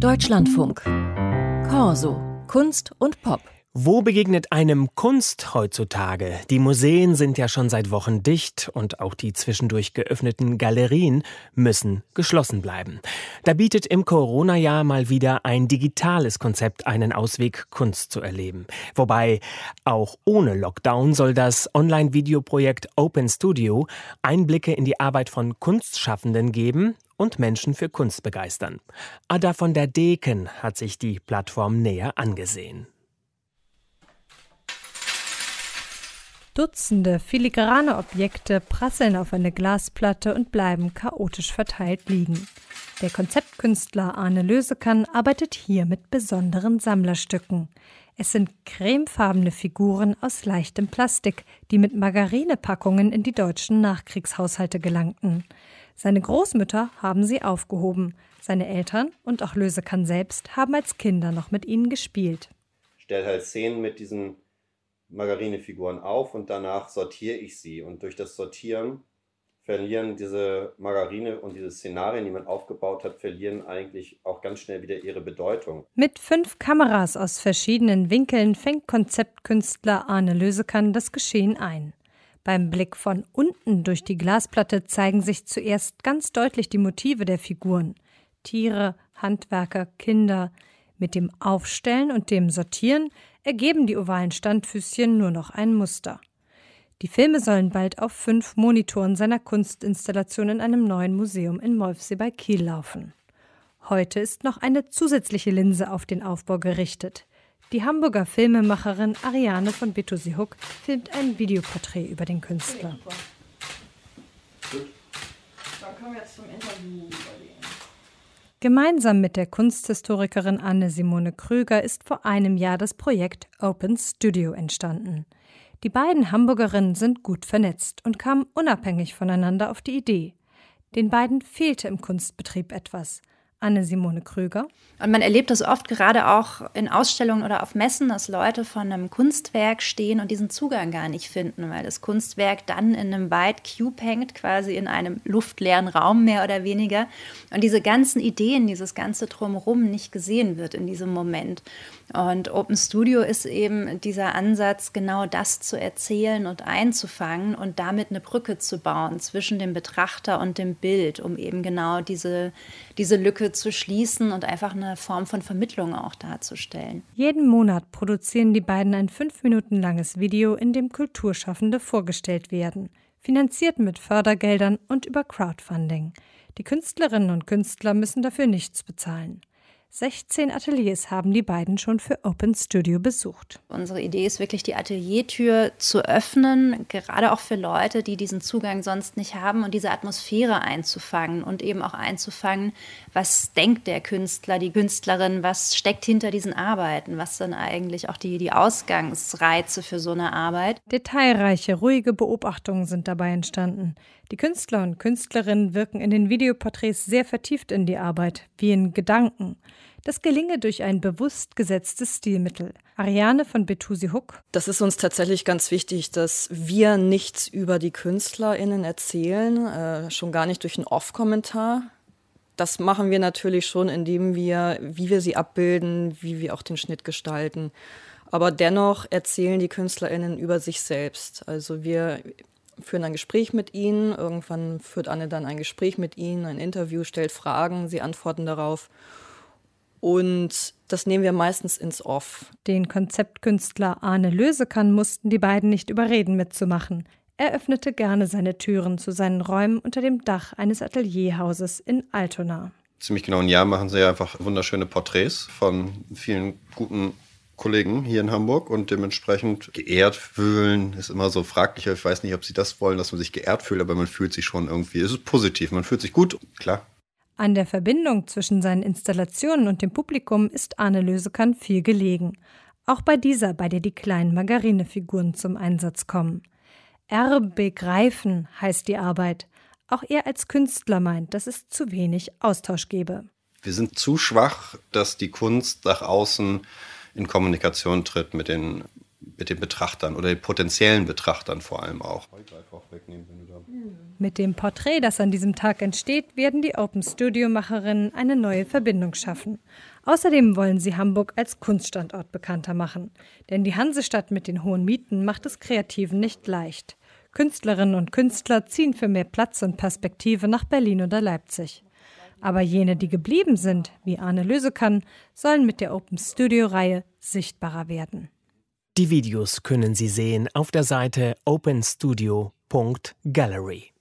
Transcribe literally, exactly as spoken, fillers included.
Deutschlandfunk. Corso. Kunst und Pop. Wo begegnet einem Kunst heutzutage? Die Museen sind ja schon seit Wochen dicht und auch die zwischendurch geöffneten Galerien müssen geschlossen bleiben. Da bietet im Corona-Jahr mal wieder ein digitales Konzept einen Ausweg, Kunst zu erleben. Wobei auch ohne Lockdown soll das Online-Videoprojekt Open Studio Einblicke in die Arbeit von Kunstschaffenden geben und Menschen für Kunst begeistern. Ada von der Deken hat sich die Plattform näher angesehen. Dutzende filigrane Objekte prasseln auf eine Glasplatte und bleiben chaotisch verteilt liegen. Der Konzeptkünstler Arne Lösekan arbeitet hier mit besonderen Sammlerstücken. Es sind cremefarbene Figuren aus leichtem Plastik, die mit Margarinepackungen in die deutschen Nachkriegshaushalte gelangten. Seine Großmütter haben sie aufgehoben. Seine Eltern und auch Lösekan selbst haben als Kinder noch mit ihnen gespielt. Ich stelle halt Szenen mit diesen Margarinefiguren auf und danach sortiere ich sie. Und durch das Sortieren verlieren diese Margarine und diese Szenarien, die man aufgebaut hat, verlieren eigentlich auch ganz schnell wieder ihre Bedeutung. Mit fünf Kameras aus verschiedenen Winkeln fängt Konzeptkünstler Arne Lösekan das Geschehen ein. Beim Blick von unten durch die Glasplatte zeigen sich zuerst ganz deutlich die Motive der Figuren. Tiere, Handwerker, Kinder. Mit dem Aufstellen und dem Sortieren ergeben die ovalen Standfüßchen nur noch ein Muster. Die Filme sollen bald auf fünf Monitoren seiner Kunstinstallation in einem neuen Museum in Molfsee bei Kiel laufen. Heute ist noch eine zusätzliche Linse auf den Aufbau gerichtet. Die Hamburger Filmemacherin Ariane von Betosi-Huck filmt ein Videoporträt über den Künstler. Gut. Dann kommen wir jetzt zum Interview überlegen. Gemeinsam mit der Kunsthistorikerin Anne-Simone Krüger ist vor einem Jahr das Projekt Open Studio entstanden. Die beiden Hamburgerinnen sind gut vernetzt und kamen unabhängig voneinander auf die Idee. Den beiden fehlte im Kunstbetrieb etwas. Anne-Simone Krüger. Und man erlebt das oft gerade auch in Ausstellungen oder auf Messen, dass Leute vor einem Kunstwerk stehen und diesen Zugang gar nicht finden, weil das Kunstwerk dann in einem White Cube hängt, quasi in einem luftleeren Raum mehr oder weniger. Und diese ganzen Ideen, dieses ganze Drumherum nicht gesehen wird in diesem Moment. Und Open Studio ist eben dieser Ansatz, genau das zu erzählen und einzufangen und damit eine Brücke zu bauen zwischen dem Betrachter und dem Bild, um eben genau diese, diese Lücke zu schließen und einfach eine Form von Vermittlung auch darzustellen. Jeden Monat produzieren die beiden ein fünf Minuten langes Video, in dem Kulturschaffende vorgestellt werden, finanziert mit Fördergeldern und über Crowdfunding. Die Künstlerinnen und Künstler müssen dafür nichts bezahlen. sechzehn Ateliers haben die beiden schon für Open Studio besucht. Unsere Idee ist wirklich, die Ateliertür zu öffnen, gerade auch für Leute, die diesen Zugang sonst nicht haben und diese Atmosphäre einzufangen und eben auch einzufangen, was denkt der Künstler, die Künstlerin, was steckt hinter diesen Arbeiten, was sind eigentlich auch die, die Ausgangsreize für so eine Arbeit. Detailreiche, ruhige Beobachtungen sind dabei entstanden. Die Künstler und Künstlerinnen wirken in den Videoporträts sehr vertieft in die Arbeit, wie in Gedanken. Das gelinge durch ein bewusst gesetztes Stilmittel. Ariane von Betosi-Huck. Das ist uns tatsächlich ganz wichtig, dass wir nichts über die KünstlerInnen erzählen, äh, schon gar nicht durch einen Off-Kommentar. Das machen wir natürlich schon, indem wir, wie wir sie abbilden, wie wir auch den Schnitt gestalten. Aber dennoch erzählen die KünstlerInnen über sich selbst. Also wir führen ein Gespräch mit ihnen, irgendwann führt Anne dann ein Gespräch mit ihnen, ein Interview, stellt Fragen, sie antworten darauf. Und das nehmen wir meistens ins Off. Den Konzeptkünstler Arne Lösekan mussten die beiden nicht überreden, mitzumachen. Er öffnete gerne seine Türen zu seinen Räumen unter dem Dach eines Atelierhauses in Altona. Ziemlich genau ein Jahr machen sie ja einfach wunderschöne Porträts von vielen guten Kollegen hier in Hamburg und dementsprechend geehrt fühlen ist immer so fraglich. Ich weiß nicht, ob sie das wollen, dass man sich geehrt fühlt, aber man fühlt sich schon irgendwie, es ist positiv, man fühlt sich gut, klar. An der Verbindung zwischen seinen Installationen und dem Publikum ist Arne Lösekan viel gelegen. Auch bei dieser, bei der die kleinen Margarinefiguren zum Einsatz kommen. Erbegreifen heißt die Arbeit. Auch er als Künstler meint, dass es zu wenig Austausch gebe. Wir sind zu schwach, dass die Kunst nach außen in Kommunikation tritt mit den, mit den Betrachtern oder den potenziellen Betrachtern vor allem auch. Mit dem Porträt, das an diesem Tag entsteht, werden die Open Studio-Macherinnen eine neue Verbindung schaffen. Außerdem wollen sie Hamburg als Kunststandort bekannter machen. Denn die Hansestadt mit den hohen Mieten macht es Kreativen nicht leicht. Künstlerinnen und Künstler ziehen für mehr Platz und Perspektive nach Berlin oder Leipzig. Aber jene, die geblieben sind, wie Arne Lösekann, sollen mit der Open Studio-Reihe sichtbarer werden. Die Videos können Sie sehen auf der Seite open studio punkt gallery.